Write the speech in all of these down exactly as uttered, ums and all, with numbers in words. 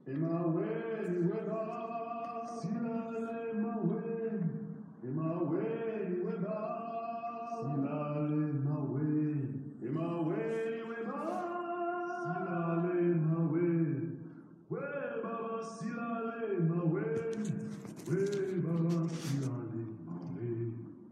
Emmanuel, Weba, Silale, Emmanuel, Emmanuel, Weba, Silale, Emmanuel, Emmanuel, Weba, Silale, Emmanuel, Weba, Silale, Emmanuel, Weba, Silale, Emmanuel.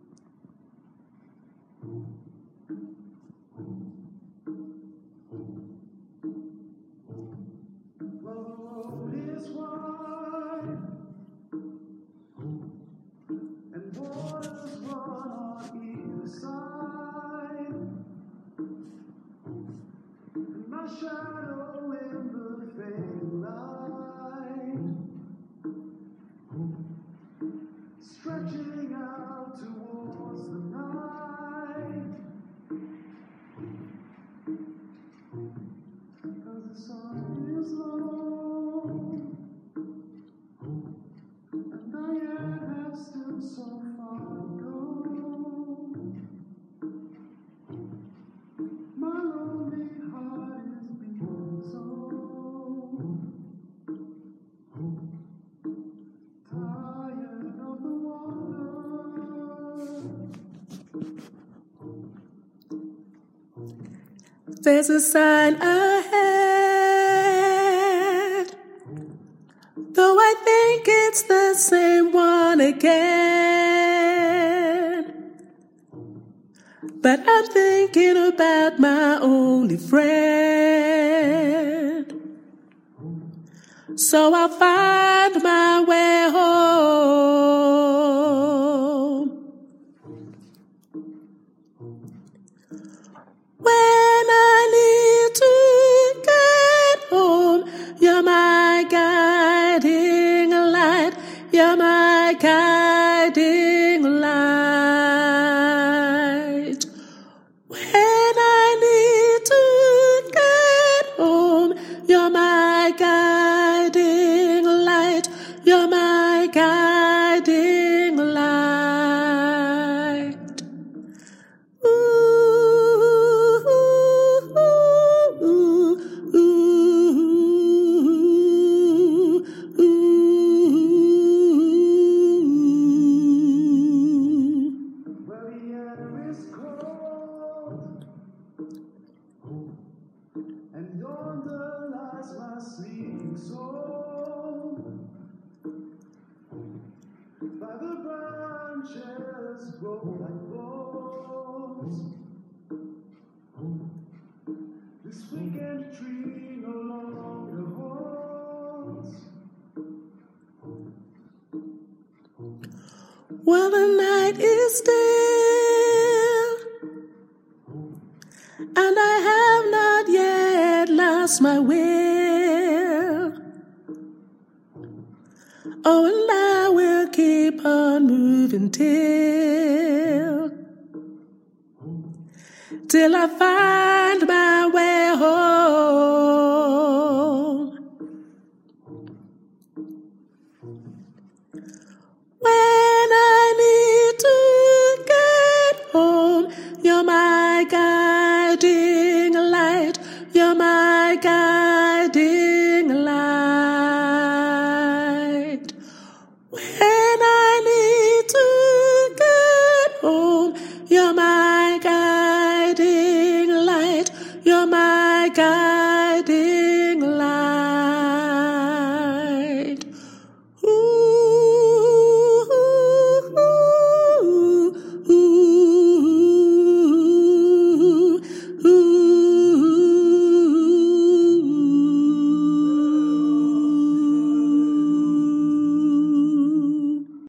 Shadow in the fading light, stretching out towards the night, cause the sun is low, and I have still so far to go. My lonely heart is beating so tired of the water. There's a sign ahead, though I think it's the same one again. But I'm thinking about my only friend, so I'll find my way home. When I need to get home, you're my guiding light, you're my guiding light. When I need to get home, you're my guiding light, you're my guiding light. Ooh, ooh, ooh, ooh, ooh, ooh. Well, the air is cold, and yonder lies my sleeping soul. By the branches grow like bones. This wicked tree no longer holds. Well, the night is still, and I have not yet lost my will. Oh, and I will keep on moving till, till I find my way home.